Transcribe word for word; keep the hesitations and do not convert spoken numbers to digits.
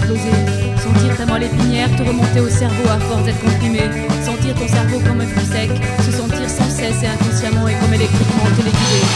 exploser. Sentir ta moelle épinière te remonter au cerveau à force d'être comprimé. Sentir ton cerveau comme un fruit sec, se sentir sans cesse et inconsciemment et comme électriquement téléguidé.